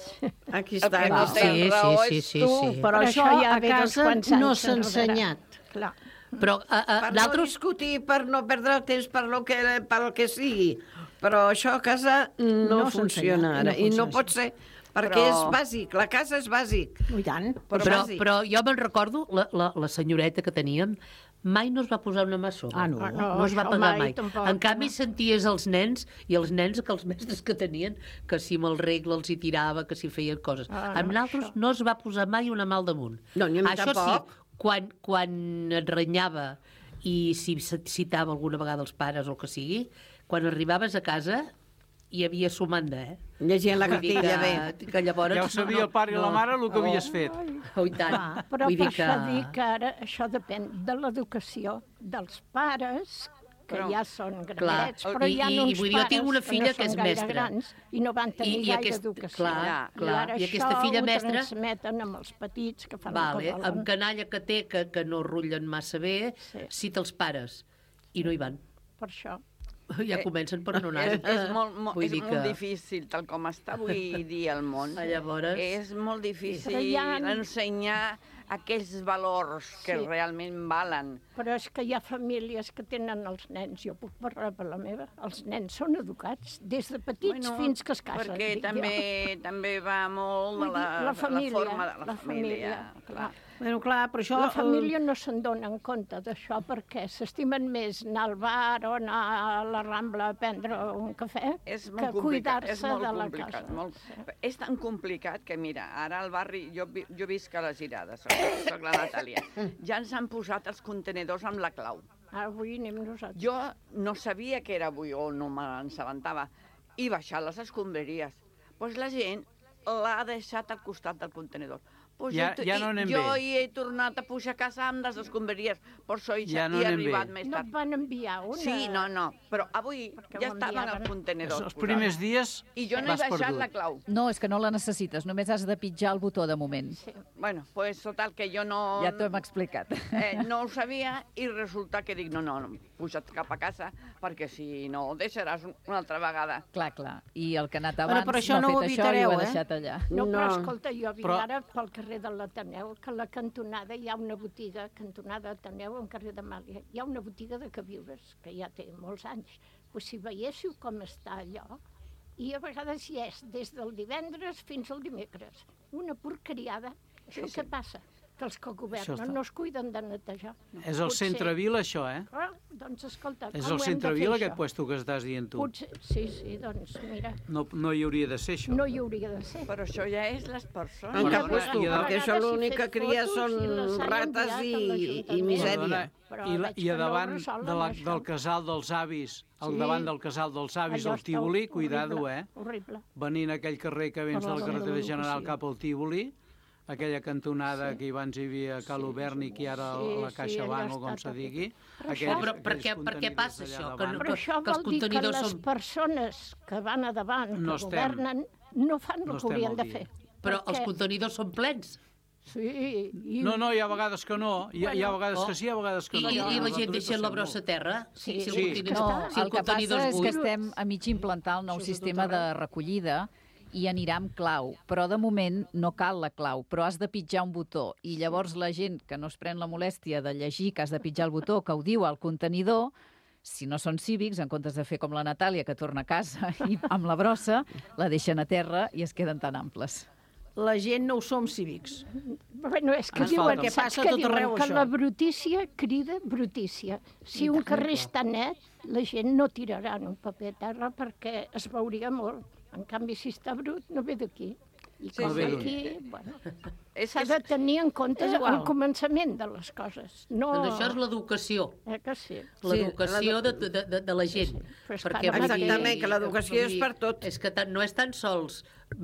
K: Aquí està.
H: El que no té raó és tu.
M: Però això a casa no s'ha ensenyat.
I: Clar.
K: Però per no discutir, per no perdre el temps per el que sigui. Però això a casa no funciona ara. I no pot ser, perquè és bàsic. La casa és bàsic.
M: I tant.
L: Però jo me'n recordo, la senyoreta que teníem, mai no es va posar una mà sobre. No es va pagar mai. En canvi, senties els nens, i els nens que els mestres que tenien, que si amb el regle els hi tirava, que si feien coses. Amb nosaltres no es va posar mai una mà al damunt. Això sí, quan et renyava i si citava alguna vegada els pares o el que sigui, quan arribaves a casa hi havia sumanda,
K: Llegint la cartilla bé.
L: Que llavors...
J: Ja ho sabia el pare i la mare el que havies fet.
L: I tant.
I: Però per això dic que ara això depèn de l'educació dels pares, que ja són grandets, però hi ha uns pares que no són gaire grans i no van tenir gaire educació. I ara això ho transmeten amb els petits que fan el que volen.
L: Amb canalla que té, que no rutllen massa bé, cita els pares, i no hi van.
I: Per això.
L: ja comencen per no anar-hi.
H: És molt difícil, tal com està avui dia el món.
L: Llavors...
H: És molt difícil ensenyar aquells valors que realment valen.
I: Però és que hi ha famílies que tenen els nens, jo puc parlar per la meva, els nens són educats des de petits fins que es casen.
H: Perquè també va molt de la forma de la família.
I: Bueno, clar, però això la família no se'n dona en compte d'això perquè s'estimen més anar al bar o anar a la Rambla a prendre un cafè que cuidar-se de la casa.
H: És tan complicat que, mira, ara al barri, jo visc a les Irades, soc la Natàlia, ja ens han posat els contenidors amb la clau.
I: Avui anem nosaltres.
H: Jo no sabia que era avui o no me n'assabentava. I baixar les escombraries. Doncs la gent l'ha deixat al costat del contenidor.
J: Ja no anem bé.
H: Jo hi he tornat a pujar a casa amb les escombraries, per això he arribat més tard.
I: No et van enviar una?
H: Sí, no, però avui ja estaven al contenedor.
J: Els primers dies vas perdut.
H: I jo no he baixat la clau.
C: No, és que no la necessites, només has de pitjar el botó de moment.
H: Bueno, pues total, que jo no...
C: Ja t'ho hem explicat.
H: No ho sabia i resulta que dic, no, puja't cap a casa, perquè si no ho deixaràs una altra vegada.
C: Clar. I el que ha anat abans
M: no ha fet això i ho ha deixat
C: allà.
I: No, però escolta, jo vinc ara pel carrer de l'Ateneu, que a la cantonada hi ha una botiga, cantonada Ateneu, en carrer de Màlia, hi ha una botiga de queviures, que ja té molts anys. Pues si veiéssiu com està allò, i a vegades hi és des del divendres fins al dimecres. Una porcariada. Això què passa? Que els que governen no es cuiden de netejar.
J: És el centre-vila, això,
I: Doncs escolta,
J: és el centre-vila, aquest puesto que estàs dient tu.
I: Sí, doncs mira.
J: No hi hauria de ser, això.
I: No hi hauria de ser.
H: Però això ja és les persones.
K: Perquè això l'únic que cria són rates i misèria.
J: I a davant del casal dels avis, davant del casal dels avis, el Tívoli, cuidado,
I: Horrible.
J: Venint a aquell carrer que vens de la carretera general cap al Tívoli, aquella cantonada que abans hi havia Cal Obernic i ara la Caixa Banc, o com se digui.
L: Però per què passa això?
I: Però això vol dir que les persones que van a davant, que governen, no fan el que haurien de fer.
L: Però els contenidors són plens.
I: Sí.
J: No, hi ha vegades que no. Hi ha vegades que sí, hi ha vegades que no.
L: I la gent deixa la brossa a terra?
C: Sí. El que passa és que estem a mig implantar el nou sistema de recollida i anirà amb clau, però de moment no cal la clau, però has de pitjar un botó i llavors la gent que no es pren la molèstia de llegir que has de pitjar el botó que ho diu al contenidor, si no són cívics, en comptes de fer com la Natàlia que torna a casa i amb la brossa la deixen a terra i es queden tan amples.
M: La gent no ho som cívics.
I: Bueno, és que diuen que la brutícia crida brutícia. Si un carrer està net, la gent no tirarà un paper a terra perquè es veuria molt. En canvi, si està brut, no ve d'aquí. I com d'aquí, bueno, s'ha de tenir en compte el començament de les coses.
L: Doncs això és l'educació.
I: Que sí.
L: L'educació de la gent.
K: Exactament, que l'educació és per tot.
L: És que no és tan sols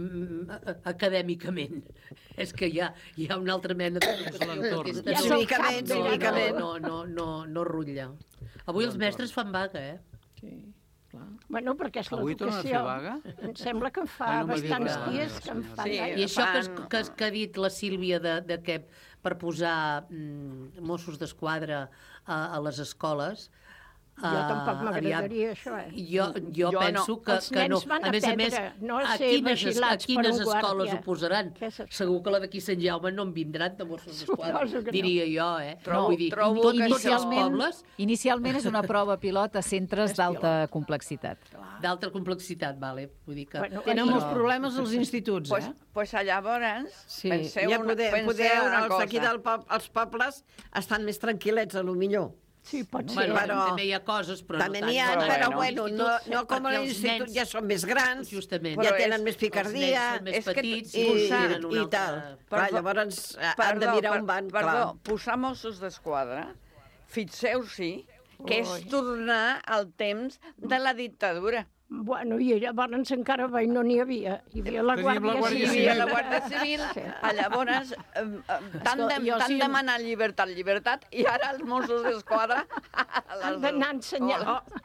L: acadèmicament, és que hi ha una altra mena de...
K: Cívicament.
L: No rutlla. Avui els mestres fan vaga,
I: Sí. Bueno, perquè és l'educació. Em sembla que em fa bastants dies que em fan vaga.
L: I això que ha dit la Sílvia de que per posar Mossos d'Esquadra a les escoles...
I: Jo tampoc m'agradaria això,
L: Jo penso que no. A més, a quines escoles ho posaran? Segur que la d'aquí Sant Jaume no en vindran de Mossos d'Esquadra, diria jo,
C: Trobo que inicialment és una prova pilot a centres d'alta complexitat.
L: D'alta complexitat, vale.
M: Tenen molts problemes als instituts,
H: Doncs llavors, penseu una cosa.
K: Aquí dels pobles estan més tranquil·lets, a lo millor.
I: Sí, pot
L: ser. Bueno, també hi ha coses, però
K: també n'hi ha, però bueno, no com a l'institut ja són més grans, ja tenen més picardia,
L: més petits
K: i tal. Llavors han de mirar on van.
H: Perdó, posar Mossos d'Esquadra, fixeu-s'hi que és tornar al temps de la dictadura.
I: Bueno, i llavors encara no n'hi havia. Hi havia la Guàrdia
H: Civil. La Guàrdia Civil. Llavors, tant demanar llibertat, i ara els Mossos d'Esquadra
I: han d'anar a ensenyar.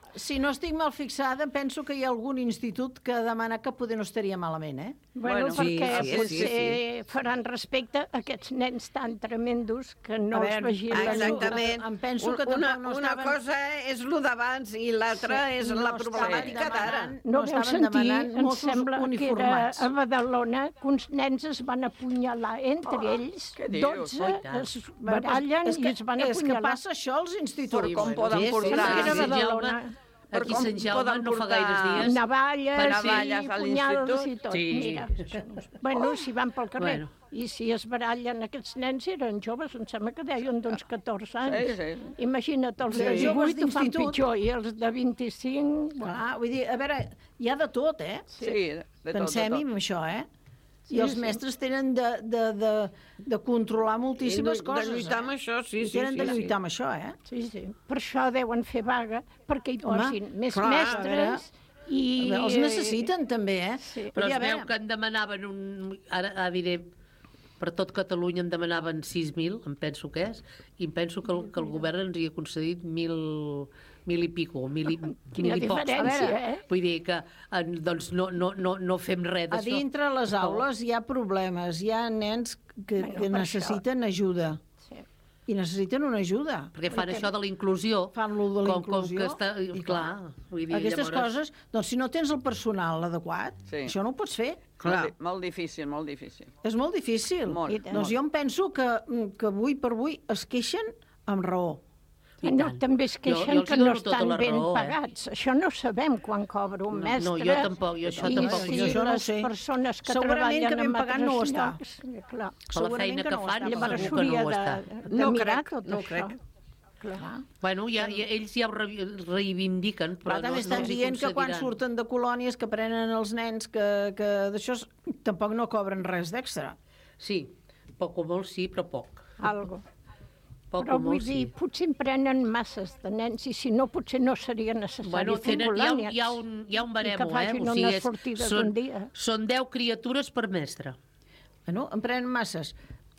M: si no estic mal fixada, penso que hi ha algun institut que demana que poder no estaria malament, eh?
I: Bueno, perquè potser faran respecte a aquests nens tan tremendos que no els vigilen.
K: Exactament.
M: Em penso que
K: una cosa és el d'abans i l'altra és la problemàtica d'ara.
I: No veu sentir, em sembla que era a Badalona, que uns nens es van apunyalar entre ells, 12 es barallen i es van apunyalar.
M: És que passa això als instituts.
H: Per com poden portar...
L: Aquí a Sant Jaume no fa gaires dies.
I: Navalles i punyals i tot. Mira. Bueno, si van pel carrer. I si es barallen aquests nens, eren joves, em sembla que deien d'uns 14 anys. Imagina't, els de 18 ho fan pitjor i els de 25...
M: Vull dir, a veure, hi ha de tot, eh?
H: Sí, de tot.
M: Pensem-hi en això, eh? I els mestres tenen de controlar moltíssimes coses.
K: De lluitar amb això, sí.
M: Tenen de lluitar amb això, eh?
I: Sí. Per això deuen fer vaga, perquè hi posin més mestres i...
M: Els necessiten, també, eh?
L: Però es veu que en demanaven ara diré, per tot Catalunya en demanaven 6.000, em penso que és, i em penso que el govern ens hi ha concedit 1.000 i pico, 1.000 i pocs. Vull dir que doncs no fem res d'això.
M: A dintre les aules hi ha problemes, hi ha nens que necessiten ajuda. I necessiten una ajuda.
L: Perquè fan això de la inclusió.
M: Fan-lo de la inclusió.
L: I clar, vull dir,
M: aquestes coses, doncs si no tens el personal adequat, això no ho pots fer.
H: Molt difícil, molt difícil.
M: És molt difícil. Doncs jo em penso que avui per avui es queixen amb raó.
I: No, també es queixen que no estan ben pagats. Això no sabem quan cobra un mestre.
L: No, jo tampoc, això tampoc.
I: I si les persones que treballen en altres llocs...
L: Per la feina que fan, segur que no ho està.
K: No crec.
L: Bueno, ells ja ho reivindiquen, però
M: també estan dient que quan surten de colònies que prenen els nens, que d'això tampoc no cobren res d'extra.
L: Sí, poc o molt sí, però poc.
I: Algo. Però vull dir, potser en prenen masses de nens i si no, potser no seria necessari fer colònies.
L: Hi ha un baremo,
I: que facin unes sortides un dia.
L: Són 10 criatures per mestre.
M: Bueno, en prenen masses.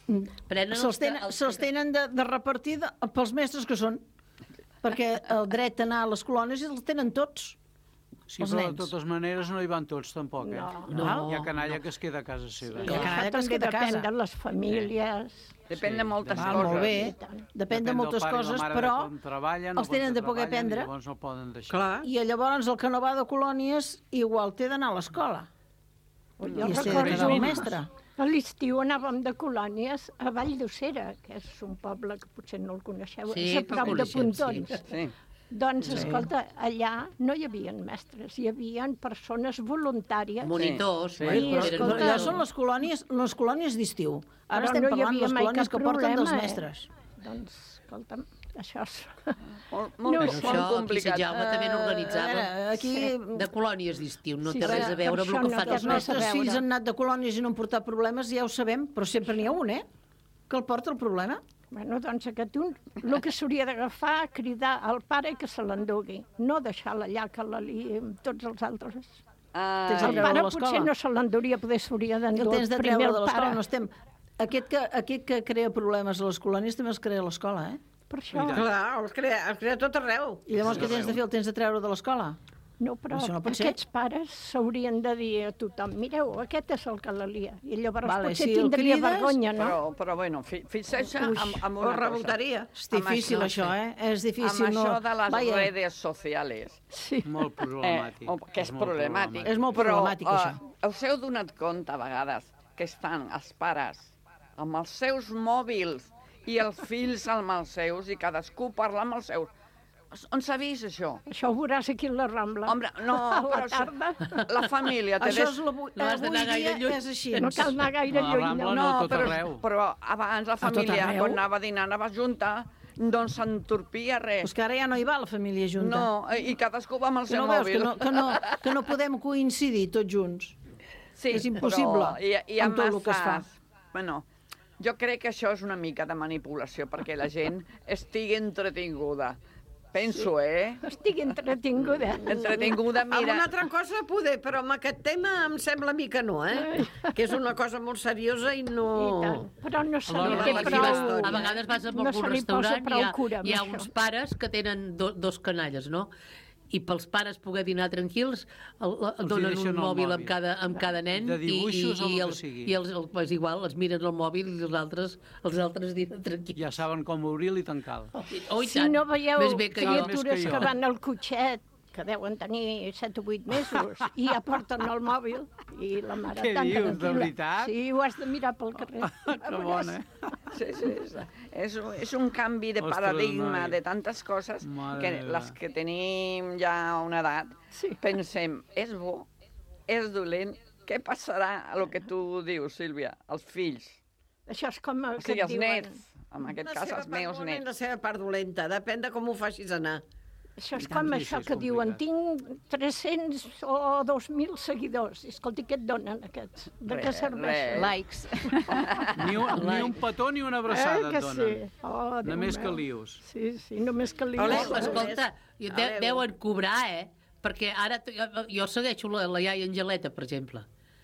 M: Se'ls tenen de repartir pels mestres que són, perquè el dret a anar a les colònies els tenen tots.
J: Sí, però de totes maneres no hi van tots, tampoc, eh? Hi ha canalla que es queda a casa seva.
M: Hi ha canalla que es queda a casa.
I: Depèn de les famílies.
H: Depèn de moltes coses.
M: Molt bé, depèn de moltes coses, però els tenen de poder aprendre.
J: Llavors no poden deixar.
M: I llavors el que no va de colònies igual té d'anar a l'escola.
I: Jo recordo el mestre. A l'estiu anàvem de colònies a Vall d'Ucera, que és un poble que potser no el coneixeu, és a prop de Pontons. Doncs, escolta, allà no hi havia mestres, hi havia persones voluntàries.
L: Monitors.
M: Allò són les colònies d'estiu. Ara estem parlant de les colònies que porten dels mestres.
I: Doncs, escolta'm, això és...
H: Molt complicat.
L: Aquí Jaume també n'organitzava de colònies d'estiu, no té res a veure amb el que fan els
M: nostres. Els nostres fills han anat de colònies i no han portat problemes, ja ho sabem, però sempre n'hi ha un, que el porta el problema.
I: Bueno, doncs aquest un, el que s'hauria d'agafar, cridar al pare que se l'endugui, no deixar-la allà que la liï amb tots els altres. El pare potser no se l'enduria, potser s'hauria d'endur primer el pare.
M: Aquest que crea problemes a les colònies també els crea a l'escola, eh?
I: Per això.
K: Clar, els crea tot arreu.
M: I llavors què tens de fer? El tens de treure de l'escola?
I: No, però aquests pares s'haurien de dir a tothom, mireu, aquest és el que la lia. I llavors potser tindria vergonya, no?
H: Però bueno, fixeu-se amb una cosa.
M: És difícil això, És difícil.
H: Amb això de les redes socials.
J: Sí. Molt problemàtic.
H: Que és problemàtic.
M: És molt problemàtic, això.
H: Us heu donat compte, a vegades, que estan els pares amb els seus mòbils i els fills amb els seus i cadascú parla amb els seus. On s'ha vist això?
I: Això ho veuràs aquí a la Rambla.
H: Home, no, però la família...
M: Això avui dia és així.
I: No cal anar gaire lluny.
J: No,
H: però abans la família, quan anava a dinar, anava junta, no s'entorpia res.
M: Doncs que ara ja no hi va la família junta.
H: No, i cadascú va amb el seu mòbil.
M: Que no podem coincidir tots junts.
H: Sí,
M: és impossible amb tot el que es fa.
H: Bueno, jo crec que això és una mica de manipulació perquè la gent estigui entretinguda. Penso,
I: Estic entretinguda.
H: Entretinguda, mira...
K: Amb una altra cosa poder, però amb aquest tema em sembla a mi que no, Que és una cosa molt seriosa i no...
I: Però no se li té prou...
L: A vegades vas a algun restaurant i hi ha uns pares que tenen dos canalles, no? i pels pares poder dinar tranquils donen un mòbil amb cada nen
J: de dibuixos o el que sigui.
L: I és igual, els miren el mòbil i els altres dinen tranquils.
J: Ja saben com obrir-lo i tancar-lo.
I: Si no veieu criatures que van al cotxet, que deuen tenir 7 o 8 mesos, i ja porten el mòbil, i la mare
J: Què dius, de veritat?
I: Sí, ho has de mirar pel carrer.
J: Que bona,
H: Sí, és un canvi de paradigma de tantes coses que les que tenim ja una edat pensem, és bo, és dolent, què passarà a lo que tu dius, Sílvia, als fills?
I: Això és com
H: o sigui, els nets, en aquest cas els meus nets.
K: La seva part dolenta, depèn de com ho facis anar.
I: Això és com això que diuen, tinc 300 o 2.000 seguidors. Escolti, què et donen aquests? De què serveixen?
C: Likes.
J: Ni un petó ni una abraçada et donen.
I: Oh,
J: només que lius.
I: Sí, només que lius.
L: Escolta, deuen cobrar, perquè ara jo segueixo la iaia Angeleta, per exemple,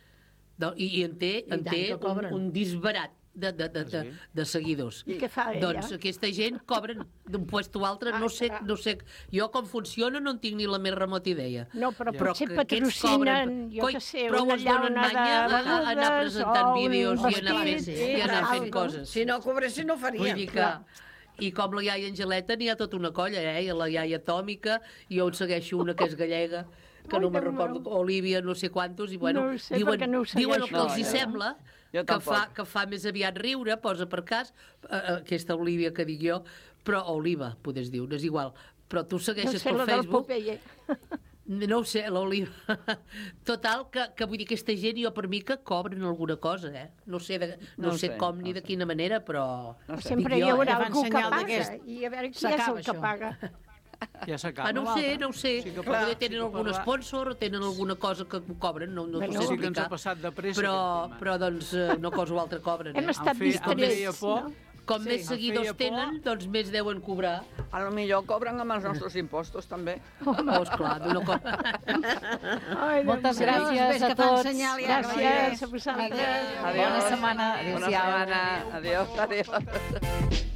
L: i en té un disbarat de seguidors.
I: I què fa ella?
L: Doncs aquesta gent cobren d'un puesto a altre, no sé, jo com funciona no en tinc ni la més remota idea.
I: No, però potser patrocinen, jo què sé, una llauna de begudes,
L: anar presentant vídeos i anar fent coses.
K: Si no cobressin no faria.
L: Vull dir que... I com la iaia Angeleta n'hi ha tota una colla, la iaia Atòmica, i jo en segueixo una que és gallega, que no me'n recordo, Olivia no sé quantos, i bueno, diuen el que els hi sembla, que fa més aviat riure, posa per cas, aquesta Olivia que dic jo, però Oliva, podés dir, no és igual, però tu segueixes per Facebook... No ho sé, l'Oliva. Total, que vull dir, aquesta gent, jo per mi que cobren alguna cosa, No sé com ni de quina manera, però...
I: Sempre hi haurà algú que paga, i a veure qui és el que paga.
J: Ja s'acaba.
L: No ho sé. Potser tenen algun sponsor o tenen alguna cosa que cobren, no sé explicar.
J: Sí que ens ha passat de pressa.
L: Però doncs, una cosa o altra cobren.
I: Hem estat distrets, no?
L: Com més seguidors tenen, doncs més deuen cobrar.
H: A lo millor cobren amb els nostres impostos, també.
L: Esclar, d'una cosa.
C: Moltes gràcies a tots.
I: Gràcies a vosaltres.
C: Bona setmana.
H: Adéu-siau. Bona setmana. Adéu.